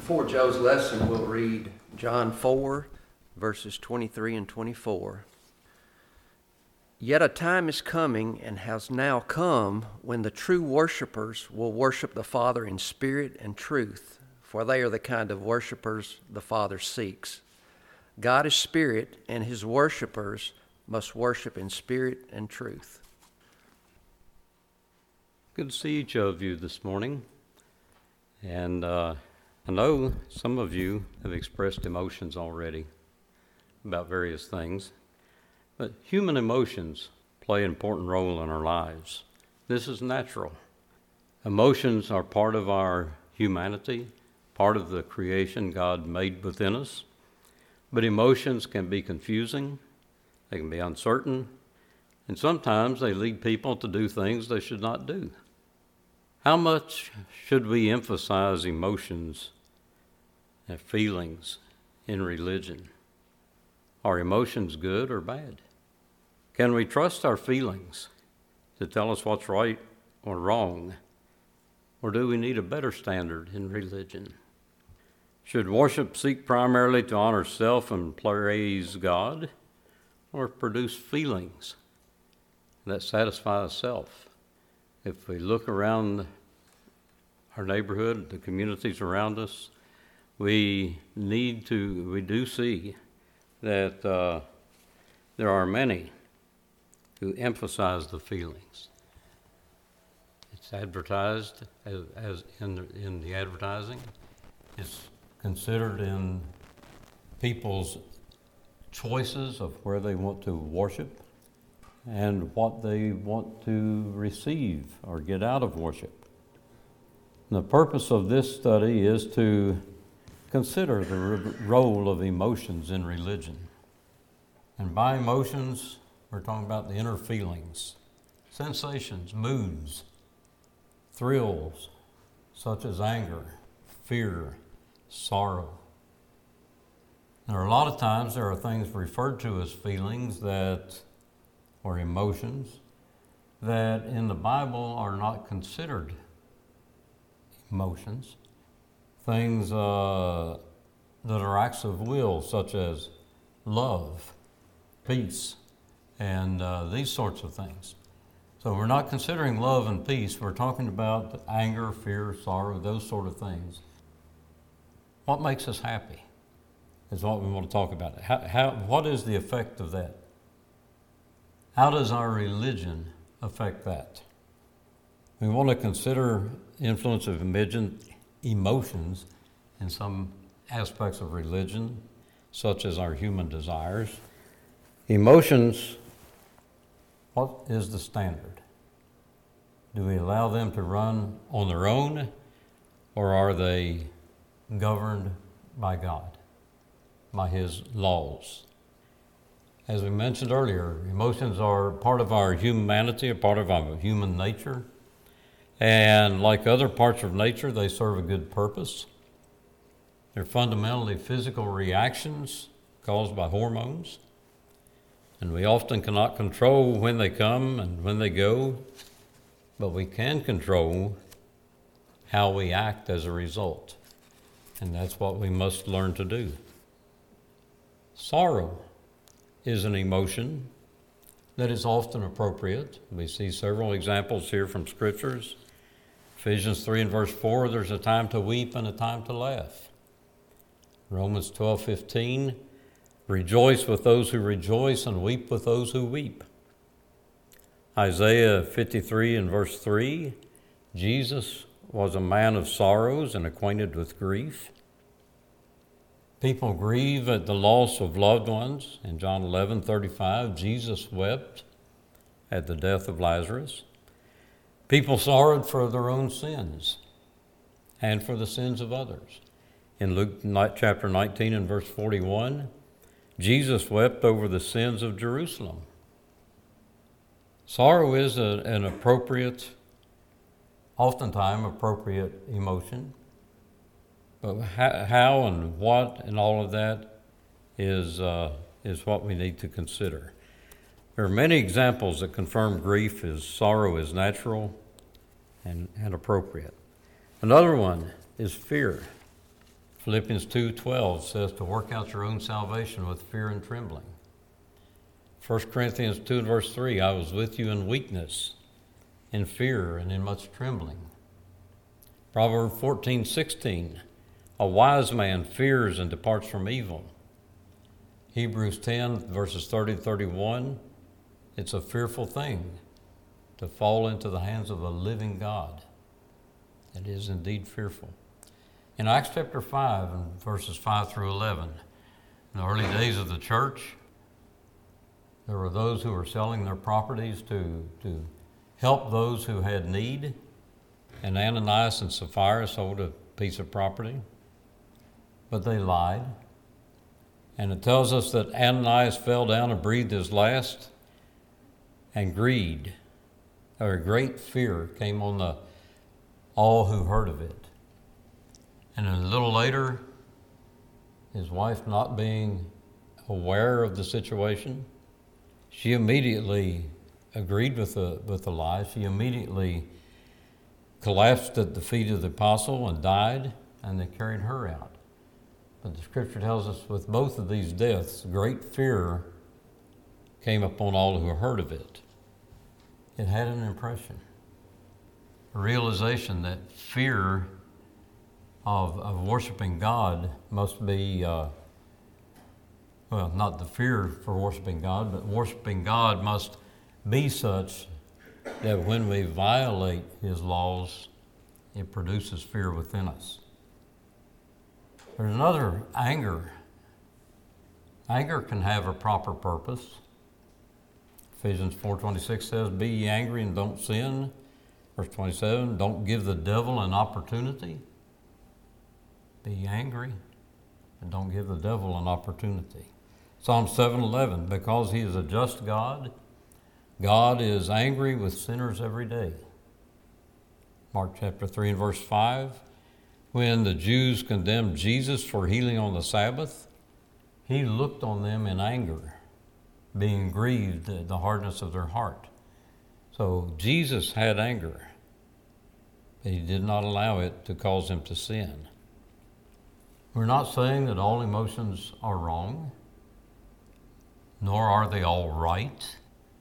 For Joe's lesson, we'll read John 4, verses 23 and 24. Yet a time is coming and has now come when the true worshipers will worship the Father in spirit and truth, for they are the kind of worshipers the Father seeks. God is spirit, and his worshipers must worship in spirit and truth. Good to see each of you this morning. And I know some of you have expressed emotions already about various things, but human emotions play an important role in our lives. This is natural. Emotions are part of our humanity, part of the creation God made within us, but emotions can be confusing, they can be uncertain, and sometimes they lead people to do things they should not do. How much should we emphasize emotions and feelings in religion? Are emotions good or bad? Can we trust our feelings to tell us what's right or wrong? Or do we need a better standard in religion? Should worship seek primarily to honor self and praise God, or produce feelings that satisfy self? If we look around our neighborhood, the communities around us, we do see that there are many who emphasize the feelings. It's advertised as in the advertising. It's considered in people's choices of where they want to worship and what they want to receive or get out of worship. And the purpose of this study is to consider the role of emotions in religion. And by emotions, we're talking about the inner feelings, sensations, moods, thrills, such as anger, fear, sorrow. There are a lot of times there are things referred to as feelings or emotions that in the Bible are not considered emotions. Things that are acts of will, such as love, peace, and these sorts of things. So we're not considering love and peace. We're talking about anger, fear, sorrow, those sort of things. What makes us happy is what we want to talk about. What is the effect of that? How does our religion affect that? We want to consider influence of emotions in some aspects of religion, such as our human desires. Emotions, what is the standard? Do we allow them to run on their own, or are they governed by God, by his laws? As we mentioned earlier, emotions are part of our humanity, a part of our human nature. And like other parts of nature, they serve a good purpose. They're fundamentally physical reactions caused by hormones. And we often cannot control when they come and when they go, but we can control how we act as a result. And that's what we must learn to do. Sorrow is an emotion that is often appropriate. We see several examples here from scriptures. Ephesians 3 and verse 4, there's a time to weep and a time to laugh. Romans 12:15, rejoice with those who rejoice and weep with those who weep. Isaiah 53 and verse 3, Jesus was a man of sorrows and acquainted with grief. People grieve at the loss of loved ones. In John 11:35, Jesus wept at the death of Lazarus. People sorrowed for their own sins and for the sins of others. In Luke chapter 19 and verse 41, Jesus wept over the sins of Jerusalem. Sorrow is an appropriate, oftentimes appropriate emotion. But how and what and all of that is what we need to consider. There are many examples that confirm sorrow is natural and appropriate. Another one is fear. Philippians 2:12 says to work out your own salvation with fear and trembling. 1 Corinthians 2 and verse 3, I was with you in weakness, in fear, and in much trembling. Proverbs 14:16, a wise man fears and departs from evil. Hebrews 10 verses 30 and 31, it's a fearful thing to fall into the hands of a living God. It is indeed fearful. In Acts chapter 5 and verses 5 through 11, in the early days of the church, there were those who were selling their properties to help those who had need. And Ananias and Sapphira sold a piece of property, but they lied. And it tells us that Ananias fell down and breathed his last, and greed, or great fear, came on all who heard of it. And a little later, his wife not being aware of the situation, she immediately agreed with the lie. She immediately collapsed at the feet of the apostle and died, and they carried her out. But the scripture tells us with both of these deaths, great fear came upon all who heard of it. It had an impression, a realization that fear of worshiping God must be, not the fear for worshiping God, but worshiping God must be such that when we violate His laws, it produces fear within us. There's another, anger. Anger can have a proper purpose. Ephesians 4:26 says, be ye angry and don't sin. Verse 27, don't give the devil an opportunity. Be angry and don't give the devil an opportunity. Psalm 7:11, because He is a just God, God is angry with sinners every day. Mark chapter 3 and verse 5, when the Jews condemned Jesus for healing on the Sabbath, He looked on them in anger, being grieved at the hardness of their heart. So Jesus had anger, but He did not allow it to cause Him to sin. We're not saying that all emotions are wrong, nor are they all right.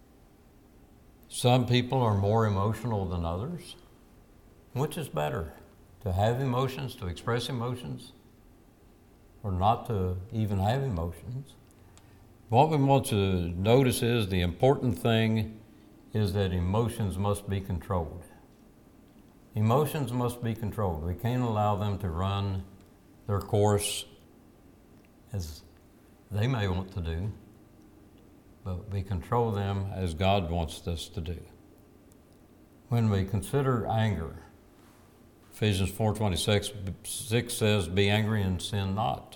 Some people are more emotional than others. Which is better, to have emotions, to express emotions, or not to even have emotions? What we want to notice is the important thing is that emotions must be controlled. Emotions must be controlled. We can't allow them to run their course as they may want to do, but we control them as God wants us to do. When we consider anger, Ephesians 4:26 says, be angry and sin not.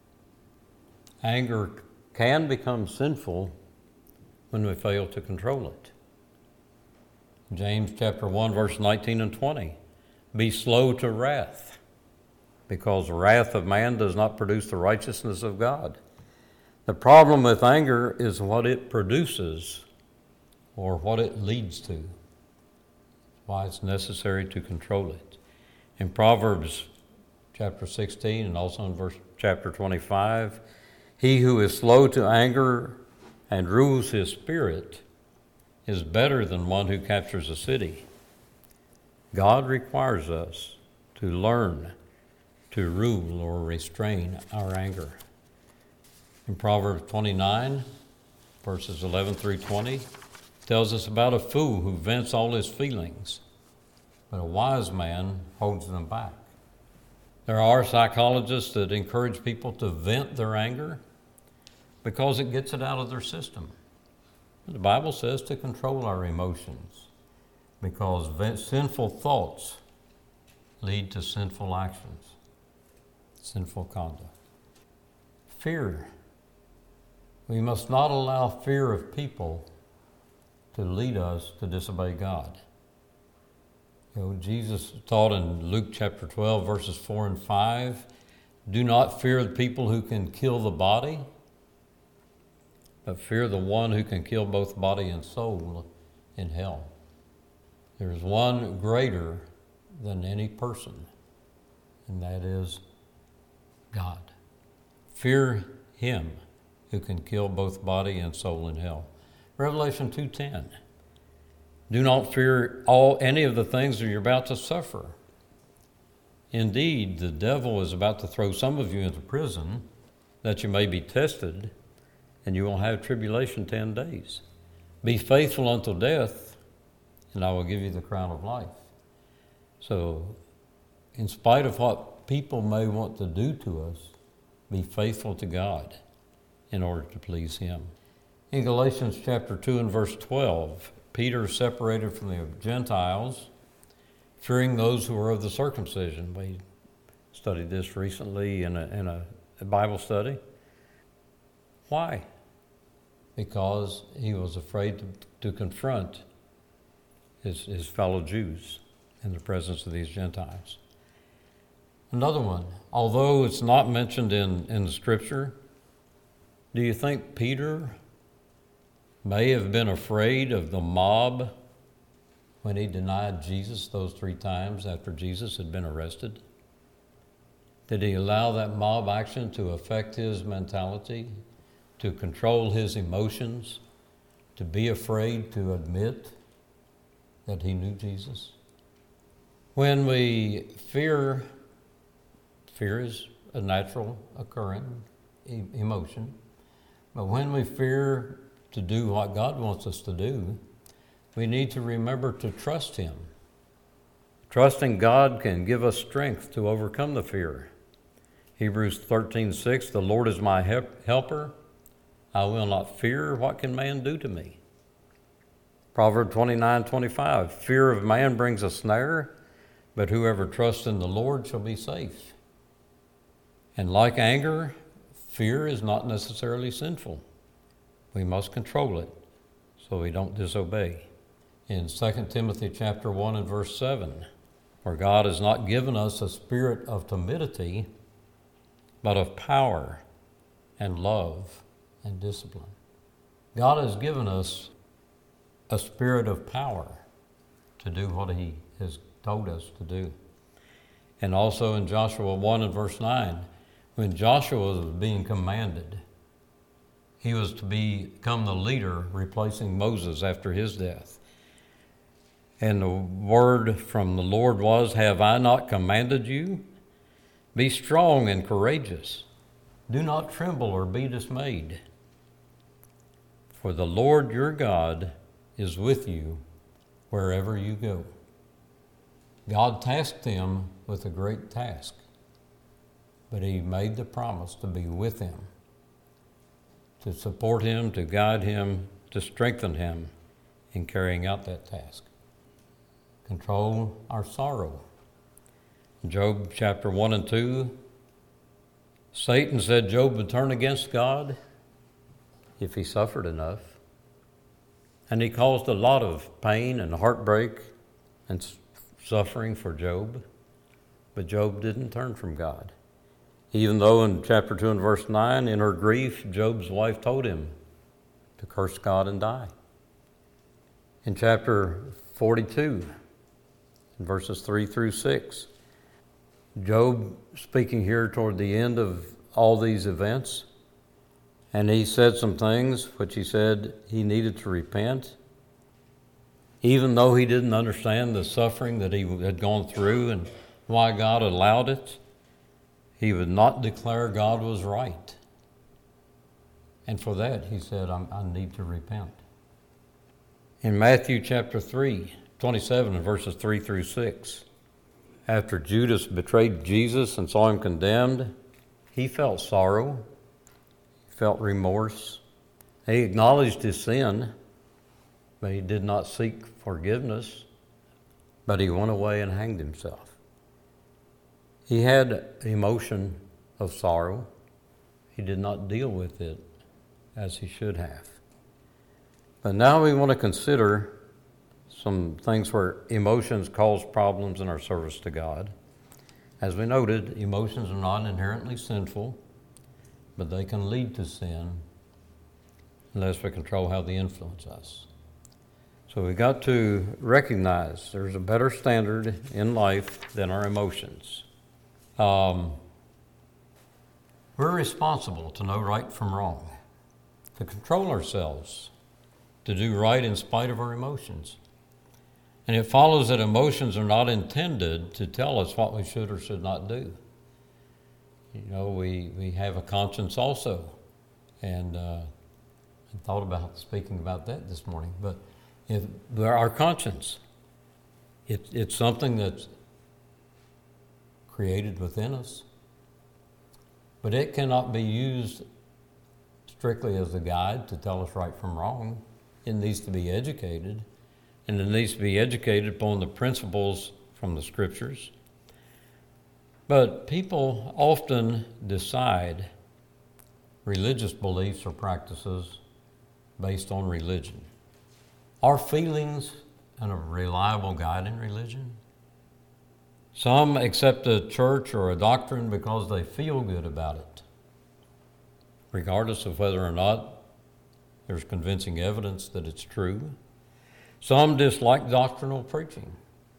Anger can become sinful when we fail to control it. James chapter 1, verse 19 and 20, be slow to wrath, because the wrath of man does not produce the righteousness of God. The problem with anger is what it produces or what it leads to. Why it's necessary to control it. In Proverbs chapter 16 and also in chapter 25, he who is slow to anger and rules his spirit is better than one who captures a city. God requires us to learn to rule or restrain our anger. In Proverbs 29, verses 11 through 20, tells us about a fool who vents all his feelings, but a wise man holds them back. There are psychologists that encourage people to vent their anger because it gets it out of their system. The Bible says to control our emotions because sinful thoughts lead to sinful actions, sinful conduct. Fear. We must not allow fear of people to lead us to disobey God. Jesus taught in Luke chapter 12, verses 4 and 5, do not fear the people who can kill the body, but fear the one who can kill both body and soul in hell. There is one greater than any person, and that is Fear him who can kill both body and soul in hell. Revelation 2:10. Do not fear any of the things that you're about to suffer. Indeed, the devil is about to throw some of you into prison that you may be tested, and you will have tribulation 10 days. Be faithful until death, and I will give you the crown of life. So, in spite of what people may want to do to us, be faithful to God in order to please him. In Galatians chapter 2 and verse 12, Peter is separated from the Gentiles, fearing those who are of the circumcision. We studied this recently in a Bible study. Why? Because he was afraid to confront his fellow Jews in the presence of these Gentiles. Another one, although it's not mentioned in the Scripture, do you think Peter may have been afraid of the mob when he denied Jesus those 3 times after Jesus had been arrested? Did he allow that mob action to affect his mentality, to control his emotions, to be afraid to admit that he knew Jesus? When we fear is a natural occurring emotion, but when we fear to do what God wants us to do, we need to remember to trust him. Trusting God can give us strength to overcome the fear. Hebrews 13:6, the Lord is my helper. I will not fear. What can man do to me? Proverbs 29:25, fear of man brings a snare, but whoever trusts in the Lord shall be safe. And like anger, fear is not necessarily sinful. We must control it so we don't disobey. In 2 Timothy chapter 1 and verse 7, for God has not given us a spirit of timidity, but of power and love and discipline. God has given us a spirit of power to do what he has told us to do. And also in Joshua 1 and verse 9, when Joshua was being commanded, he was to become the leader replacing Moses after his death. And the word from the Lord was, have I not commanded you? Be strong and courageous. Do not tremble or be dismayed. For the Lord your God is with you wherever you go. God tasked him with a great task, but he made the promise to be with him, to support him, to guide him, to strengthen him in carrying out that task. Control our sorrow. Job chapter 1 and 2, Satan said Job would turn against God if he suffered enough. And he caused a lot of pain and heartbreak and suffering for Job. But Job didn't turn from God. Even though in chapter 2 and verse 9, in her grief, Job's wife told him to curse God and die. In chapter 42, in verses 3 through 6, Job, speaking here toward the end of all these events, and he said some things which he said he needed to repent. Even though he didn't understand the suffering that he had gone through and why God allowed it, he would not declare God was right. And for that, he said, I need to repent. In Matthew chapter 3, 27 and verses 3 through 6, after Judas betrayed Jesus and saw him condemned, he felt sorrow, he felt remorse. He acknowledged his sin, but he did not seek forgiveness, but he went away and hanged himself. He had emotion of sorrow. He did not deal with it as he should have. But now we want to consider some things where emotions cause problems in our service to God. As we noted, emotions are not inherently sinful, but they can lead to sin unless we control how they influence us. So we got to recognize there's a better standard in life than our emotions. We're responsible to know right from wrong, to control ourselves, to do right in spite of our emotions. And it follows that emotions are not intended to tell us what we should or should not do. You know, we have a conscience also. And I thought about speaking about that this morning. But our conscience, it's something that's created within us. But it cannot be used strictly as a guide to tell us right from wrong. It needs to be educated. And it needs to be educated upon the principles from the Scriptures. But people often decide religious beliefs or practices based on religion. Are feelings a reliable guide in religion? Some accept a church or a doctrine because they feel good about it, regardless of whether or not there's convincing evidence that it's true. Some dislike doctrinal preaching.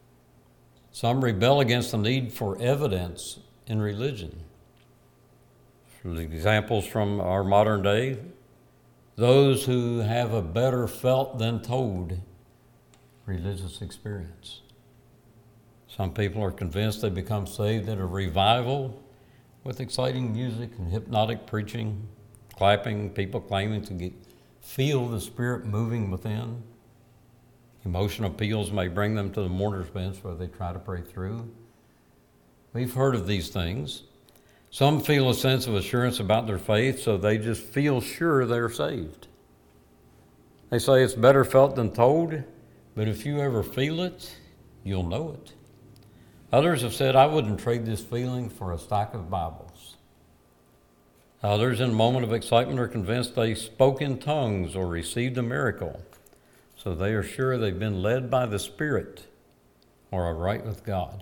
Some rebel against the need for evidence in religion. For the examples from our modern day, those who have a better felt than told religious experience. Some people are convinced they become saved at a revival with exciting music and hypnotic preaching, clapping, people claiming to feel the Spirit moving within. Emotional appeals may bring them to the mourner's bench where they try to pray through. We've heard of these things. Some feel a sense of assurance about their faith, so they just feel sure they're saved. They say it's better felt than told, but if you ever feel it, you'll know it. Others have said, I wouldn't trade this feeling for a stack of Bibles. Others, in a moment of excitement, are convinced they spoke in tongues or received a miracle. So they are sure they've been led by the Spirit or are right with God.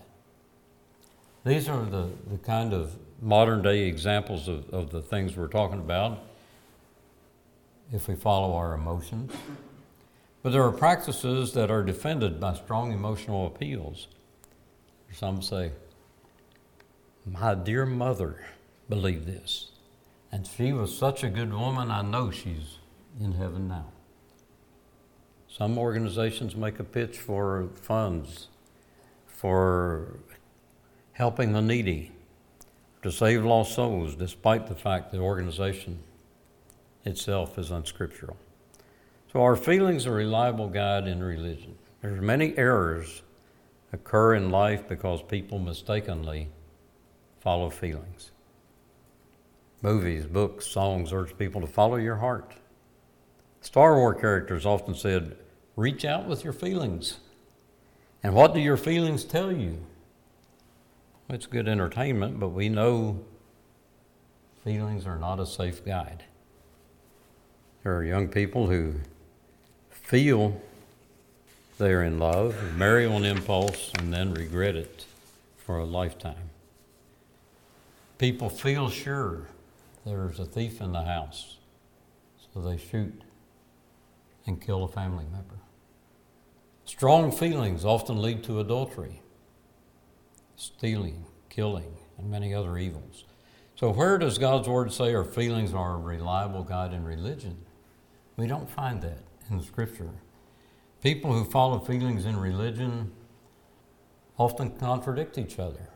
These are the kind of modern day examples of the things we're talking about if we follow our emotions. But there are practices that are defended by strong emotional appeals. Some say, my dear mother believed this, and she was such a good woman, I know she's in heaven now. Some organizations make a pitch for funds, for helping the needy, to save lost souls, despite the fact the organization itself is unscriptural. So our feelings are a reliable guide in religion. There's many errors occur in life because people mistakenly follow feelings. Movies, books, songs urge people to follow your heart. Star Wars characters often said, reach out with your feelings. And what do your feelings tell you? It's good entertainment, but we know feelings are not a safe guide. There are young people who feel they're in love, marry on impulse, and then regret it for a lifetime. People feel sure there's a thief in the house, so they shoot and kill a family member. Strong feelings often lead to adultery, stealing, killing, and many other evils. So where does God's Word say our feelings are a reliable guide in religion? We don't find that in the Scripture. People who follow feelings in religion often contradict each other.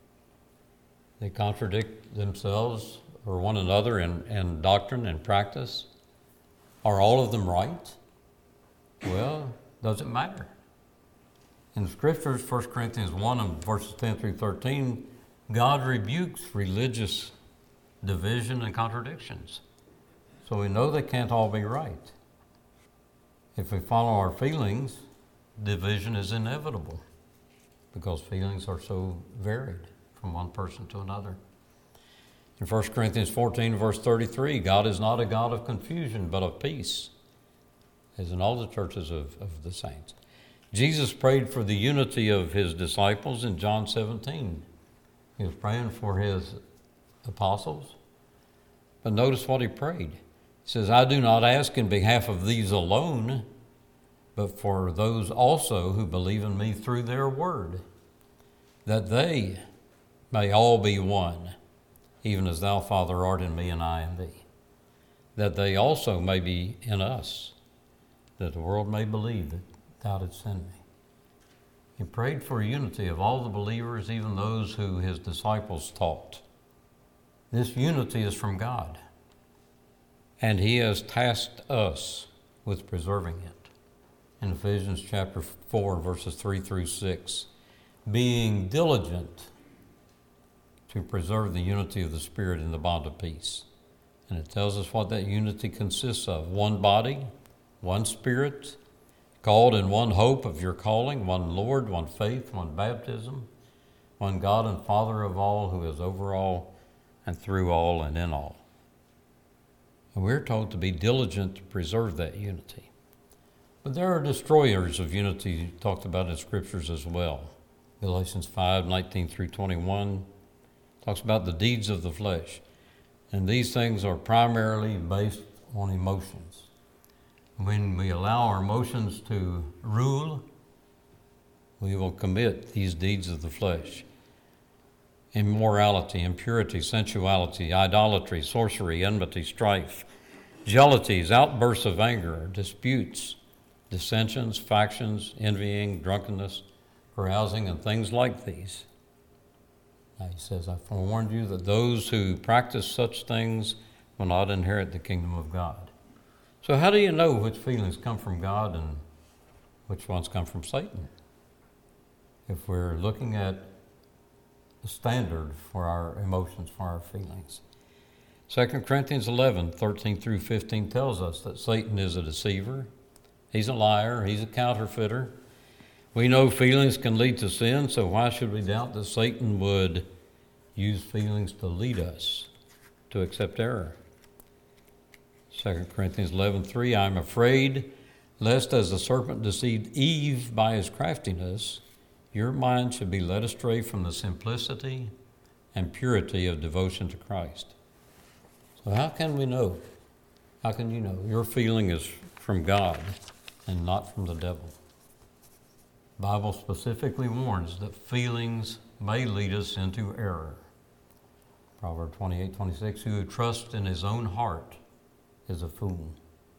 They contradict themselves or one another in doctrine and practice. Are all of them right? Well, doesn't matter. In the Scriptures, 1 Corinthians 1 and verses 10 through 13, God rebukes religious division and contradictions. So we know they can't all be right. If we follow our feelings, division is inevitable because feelings are so varied from one person to another. In 1 Corinthians 14, verse 33, God is not a God of confusion, but of peace, as in all the churches of the saints. Jesus prayed for the unity of his disciples in John 17. He was praying for his apostles. But notice what he prayed. He says, I do not ask in behalf of these alone, but for those also who believe in me through their word, that they may all be one, even as thou, Father, art in me and I in thee, that they also may be in us, that the world may believe that thou didst send me. He prayed for unity of all the believers, even those who his disciples taught. This unity is from God, and he has tasked us with preserving it. In Ephesians chapter 4, verses 3 through 6, being diligent to preserve the unity of the Spirit in the bond of peace. And it tells us what that unity consists of. One body, one Spirit, called in one hope of your calling, one Lord, one faith, one baptism, one God and Father of all, who is over all and through all and in all. And we're told to be diligent to preserve that unity. But there are destroyers of unity talked about in Scriptures as well. Galatians 5:19 through 21 talks about the deeds of the flesh. And these things are primarily based on emotions. When we allow our emotions to rule, we will commit these deeds of the flesh. Immorality, impurity, sensuality, idolatry, sorcery, enmity, strife, jealousies, outbursts of anger, disputes, dissensions, factions, envying, drunkenness, carousing, and things like these. Now he says, I forewarned you that those who practice such things will not inherit the kingdom of God. So how do you know which feelings come from God and which ones come from Satan? If we're looking at the standard for our emotions, for our feelings. 2 Corinthians 11:13 through 15 tells us that Satan is a deceiver. He's a liar. He's a counterfeiter. We know feelings can lead to sin, so why should we doubt that Satan would use feelings to lead us to accept error? 2 Corinthians 11:3, I am afraid lest as the serpent deceived Eve by his craftiness, your mind should be led astray from the simplicity and purity of devotion to Christ. So how can we know? How can you know? Your feeling is from God and not from the devil. The Bible specifically warns that feelings may lead us into error. Proverbs 28:26, who trusts in his own heart is a fool.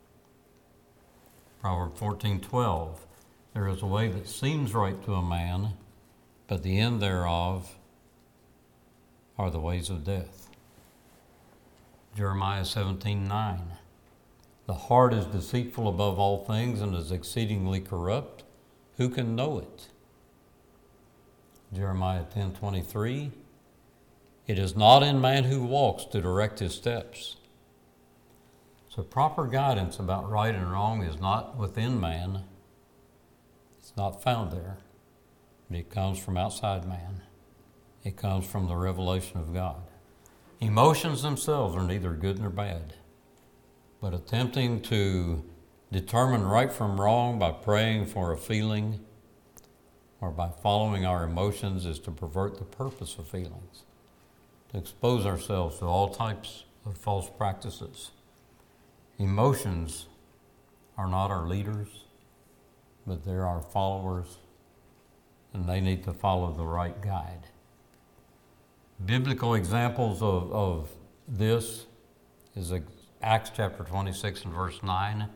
Proverbs 14:12, there is a way that seems right to a man, but the end thereof are the ways of death. Jeremiah 17:9, the heart is deceitful above all things and is exceedingly corrupt. Who can know it? Jeremiah 10:23, it is not in man who walks to direct his steps. So proper guidance about right and wrong is not within man. It's not found there. But it comes from outside man. It comes from the revelation of God. Emotions themselves are neither good nor bad. But attempting to determine right from wrong by praying for a feeling or by following our emotions is to pervert the purpose of feelings, to expose ourselves to all types of false practices. Emotions are not our leaders, but they're our followers, and they need to follow the right guide. Biblical examples of this is Acts chapter 26 and verse 9,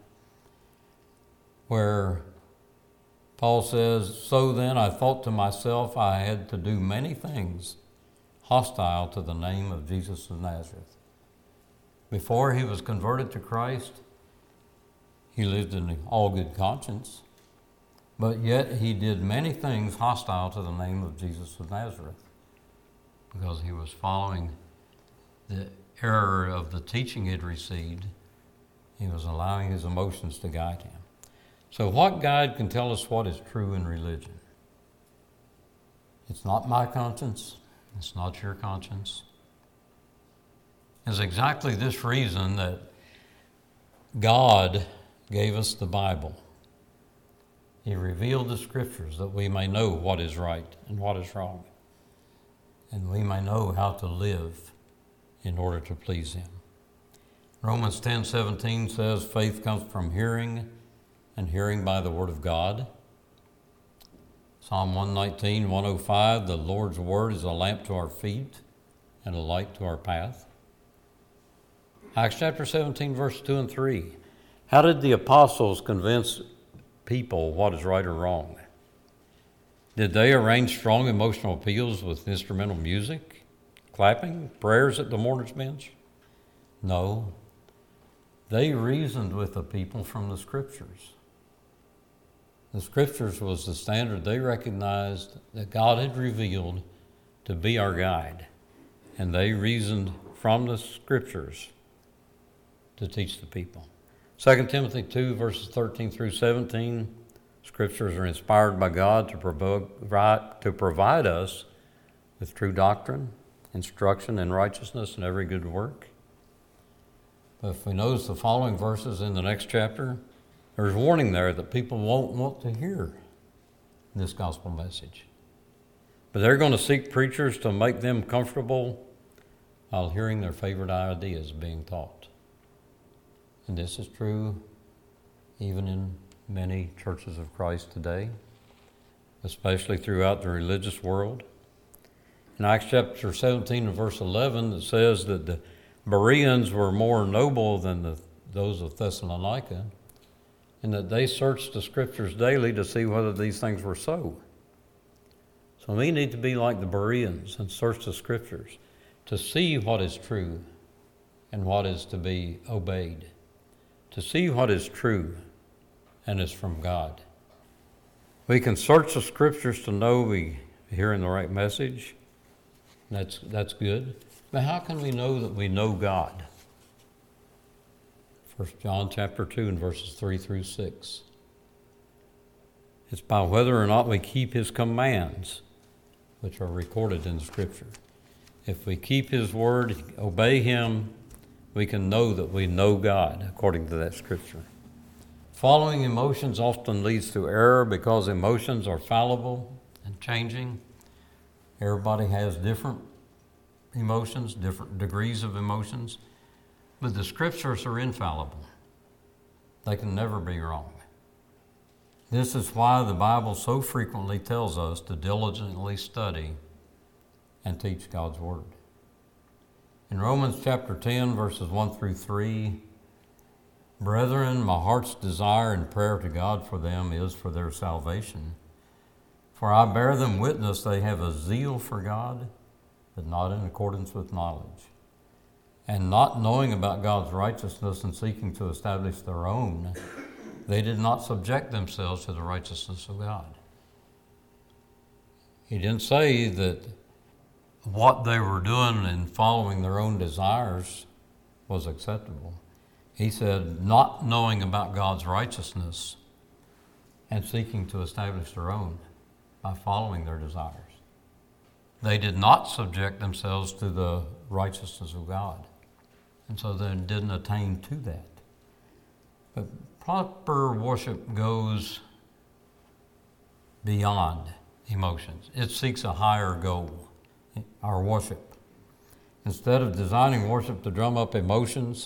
where Paul says, so then I thought to myself I had to do many things hostile to the name of Jesus of Nazareth. Before he was converted to Christ, he lived in all good conscience, but yet he did many things hostile to the name of Jesus of Nazareth because he was following the error of the teaching he'd received. He was allowing his emotions to guide him. So what guide can tell us what is true in religion? It's not my conscience. It's not your conscience. It's exactly this reason that God gave us the Bible. He revealed the Scriptures that we may know what is right and what is wrong, and we may know how to live in order to please Him. Romans 10:17 says, faith comes from hearing, and hearing by the Word of God. Psalm 119:105, the Lord's Word is a lamp to our feet and a light to our path. Acts chapter 17, verse 2 and 3. How did the apostles convince people what is right or wrong? Did they arrange strong emotional appeals with instrumental music, clapping, prayers at the mourner's bench? No. They reasoned with the people from the Scriptures. The Scriptures was the standard they recognized that God had revealed to be our guide, and they reasoned from the Scriptures to teach the people. 2 Timothy 2, verses 13 through 17, Scriptures are inspired by God to provide us with true doctrine, instruction in righteousness, and every good work. But if we notice the following verses in the next chapter, there's warning there that people won't want to hear this gospel message. But they're going to seek preachers to make them comfortable while hearing their favorite ideas being taught. And this is true even in many churches of Christ today, especially throughout the religious world. In Acts chapter 17 and verse 11, it says that the Bereans were more noble than those of Thessalonica, and that they searched the Scriptures daily to see whether these things were so. So we need to be like the Bereans and search the Scriptures to see what is true and what is to be obeyed, to see what is true and is from God. We can search the Scriptures to know we're hearing the right message. That's good. But how can we know that we know God? 1 John chapter 2 and verses 3 through 6. It's by whether or not we keep His commands, which are recorded in the Scripture. If we keep His word, obey Him, we can know that we know God according to that Scripture. Following emotions often leads to error because emotions are fallible and changing. Everybody has different emotions, different degrees of emotions, but the Scriptures are infallible. They can never be wrong. This is why the Bible so frequently tells us to diligently study and teach God's Word. In Romans chapter 10, verses 1 through 3, "Brethren, my heart's desire and prayer to God for them is for their salvation. For I bear them witness they have a zeal for God, but not in accordance with knowledge. And not knowing about God's righteousness and seeking to establish their own, they did not subject themselves to the righteousness of God." He didn't say that what they were doing in following their own desires was acceptable. He said, not knowing about God's righteousness and seeking to establish their own by following their desires. They did not subject themselves to the righteousness of God, and so they didn't attain to that. But proper worship goes beyond emotions. It seeks a higher goal, our worship. Instead of designing worship to drum up emotions,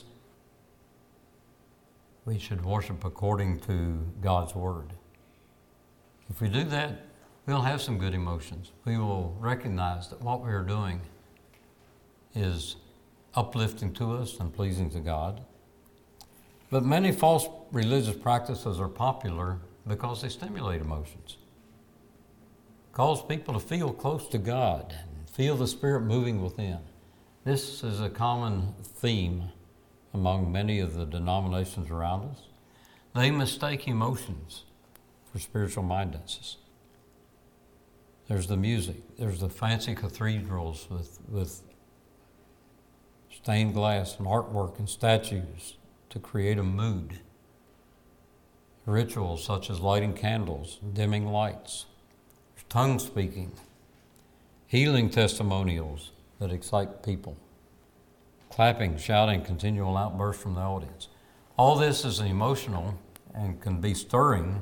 we should worship according to God's Word. If we do that, we'll have some good emotions. We will recognize that what we are doing is uplifting to us and pleasing to God. But many false religious practices are popular because they stimulate emotions, cause people to feel close to God and feel the Spirit moving within. This is a common theme among many of the denominations around us. They mistake emotions for spiritual mindedness. There's the music. There's the fancy cathedrals with stained glass and artwork and statues to create a mood. Rituals such as lighting candles, dimming lights, tongue speaking, healing testimonials that excite people, clapping, shouting, continual outbursts from the audience. All this is emotional and can be stirring.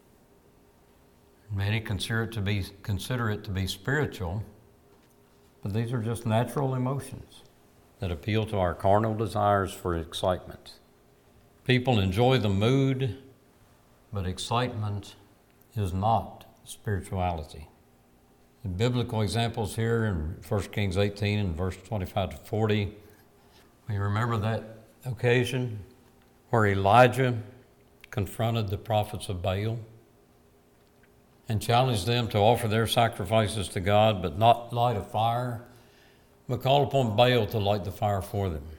Many consider it to be spiritual, but these are just natural emotions that appeal to our carnal desires for excitement. People enjoy the mood, but excitement is not spirituality. The biblical examples here in 1 Kings 18 and verse 25 to 40. We remember that occasion where Elijah confronted the prophets of Baal and challenged them to offer their sacrifices to God, but not light a fire, but call upon Baal to light the fire for them.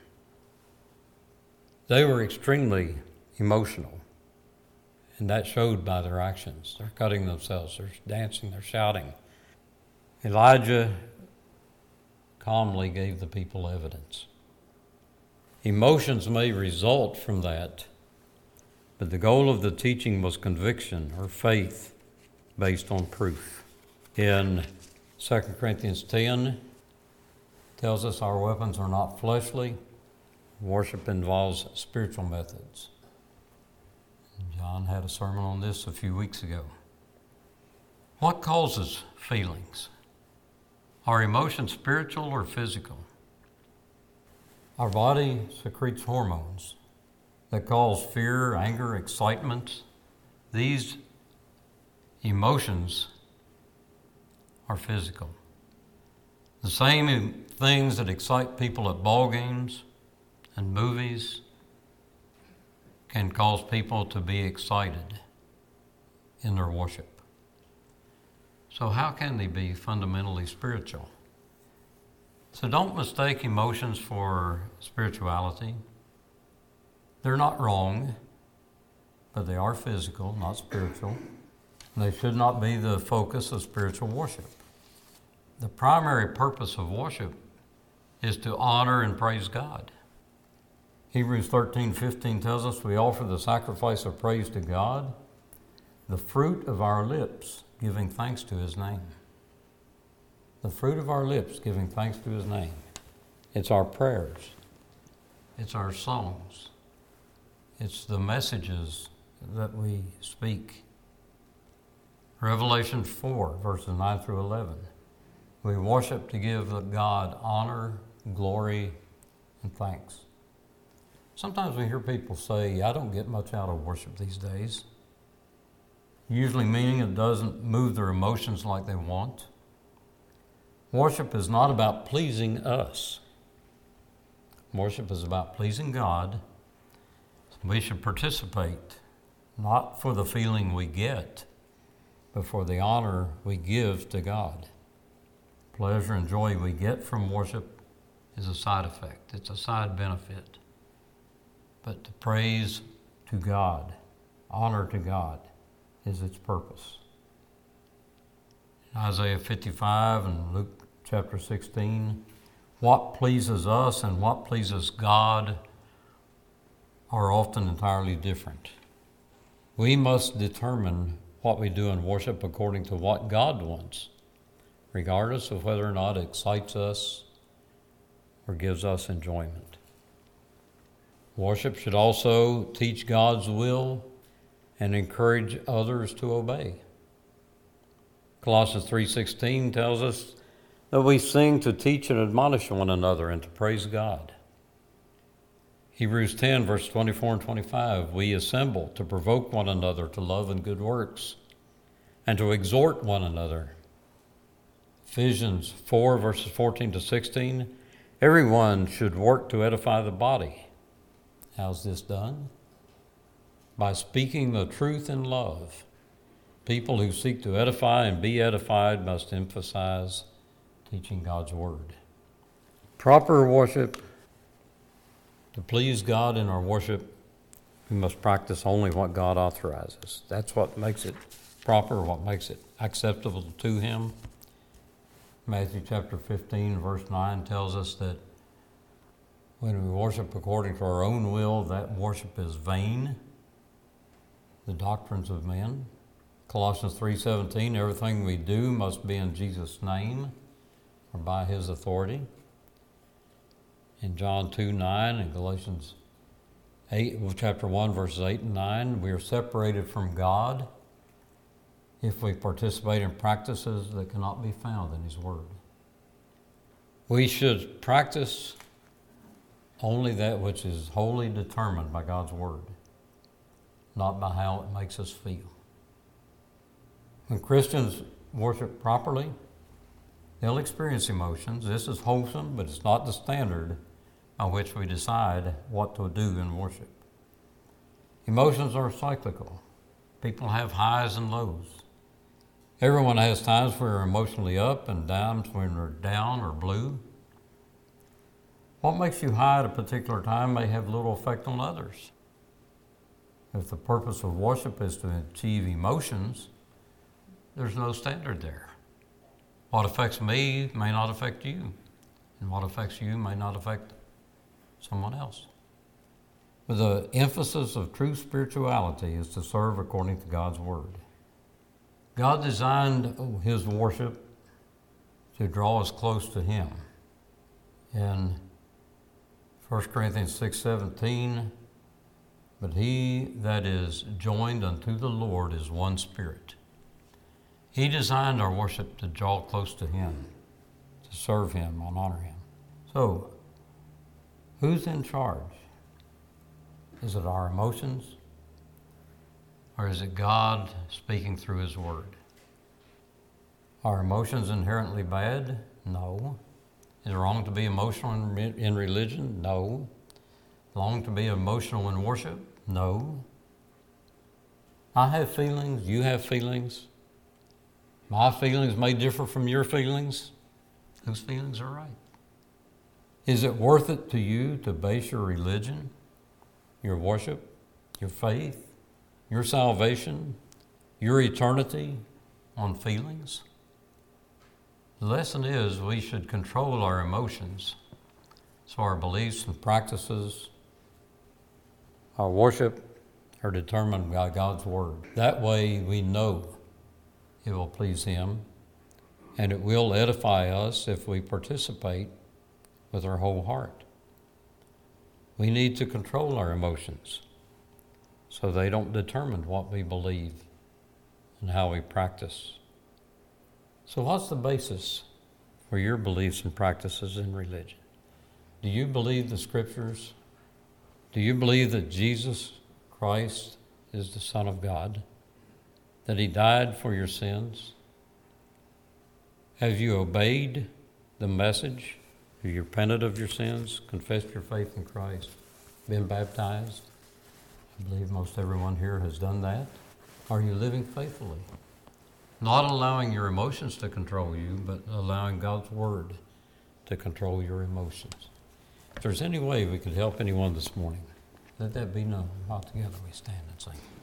They were extremely emotional, and that showed by their actions. They're cutting themselves, they're dancing, they're shouting. Elijah calmly gave the people evidence. Emotions may result from that, but the goal of the teaching was conviction or faith based on proof. In 2 Corinthians 10, tells us our weapons are not fleshly. Worship involves spiritual methods. John had a sermon on this a few weeks ago. What causes feelings? Are emotions spiritual or physical? Our body secretes hormones that cause fear, anger, excitement. These emotions are physical. The same things that excite people at ball games and movies can cause people to be excited in their worship. So how can they be fundamentally spiritual? So don't mistake emotions for spirituality. They're not wrong, but they are physical, not spiritual. And they should not be the focus of spiritual worship. The primary purpose of worship is to honor and praise God. Hebrews 13:15 tells us we offer the sacrifice of praise to God, the fruit of our lips, giving thanks to His name. The fruit of our lips, giving thanks to His name. It's our prayers. It's our songs. It's the messages that we speak. Revelation 4, verses 9 through 11. We worship to give God honor, glory, and thanks. Sometimes we hear people say, I don't get much out of worship these days. Usually meaning it doesn't move their emotions like they want. Worship is not about pleasing us. Worship is about pleasing God. We should participate, not for the feeling we get, but for the honor we give to God. Pleasure and joy we get from worship is a side effect. It's a side benefit. But to praise to God, honor to God, is its purpose. In Isaiah 55 and Luke chapter 16, what pleases us and what pleases God are often entirely different. We must determine what we do in worship according to what God wants, regardless of whether or not it excites us or gives us enjoyment. Worship should also teach God's will and encourage others to obey. Colossians 3:16 tells us that we sing to teach and admonish one another and to praise God. Hebrews 10, verse 24 and 25, we assemble to provoke one another to love and good works and to exhort one another. Ephesians 4, verses 14 to 16, everyone should work to edify the body. How's this done? By speaking the truth in love. People who seek to edify and be edified must emphasize teaching God's word. Proper worship, to please God in our worship, we must practice only what God authorizes. That's what makes it proper, what makes it acceptable to Him. Matthew chapter 15, verse 9 tells us that when we worship according to our own will, that worship is vain, the doctrines of men. Colossians 3:17, everything we do must be in Jesus' name or by His authority. In John 2:9 and Galatians 8, chapter 1, verses 8 and 9, we are separated from God if we participate in practices that cannot be found in His Word. We should practice only that which is wholly determined by God's Word, not by how it makes us feel. When Christians worship properly, They'll experience emotions. This is wholesome, but it's not the standard by which we decide what to do in worship. Emotions are cyclical. People have highs and lows. Everyone has times where they're emotionally up and times when they're down or blue. What makes you high at a particular time may have little effect on others. If the purpose of worship is to achieve emotions, there's no standard there. What affects me may not affect you, and what affects you may not affect someone else. But the emphasis of true spirituality is to serve according to God's Word. God designed His worship to draw us close to Him. In 1 Corinthians 6:17, but he that is joined unto the Lord is one spirit. He designed our worship to draw close to Him, to serve Him and honor Him. So, who's in charge? Is it our emotions? Or is it God speaking through His Word? Are emotions inherently bad? No. Is it wrong to be emotional in religion? No. Wrong to be emotional in worship? No. I have feelings, you have feelings. My feelings may differ from your feelings. Whose feelings are right? Is it worth it to you to base your religion, your worship, your faith, your salvation, your eternity on feelings? The lesson is we should control our emotions so our beliefs and practices, our worship are determined by God's Word. That way we know it will please Him, and it will edify us if we participate with our whole heart. We need to control our emotions so they don't determine what we believe and how we practice. So what's the basis for your beliefs and practices in religion? Do you believe the Scriptures? Do you believe that Jesus Christ is the Son of God? That He died for your sins? Have you obeyed the message? Have you repented of your sins, confessed your faith in Christ, been baptized? I believe most everyone here has done that. Are you living faithfully? Not allowing your emotions to control you, but allowing God's Word to control your emotions. If there's any way we could help anyone this morning, let that be known. While together we stand and sing.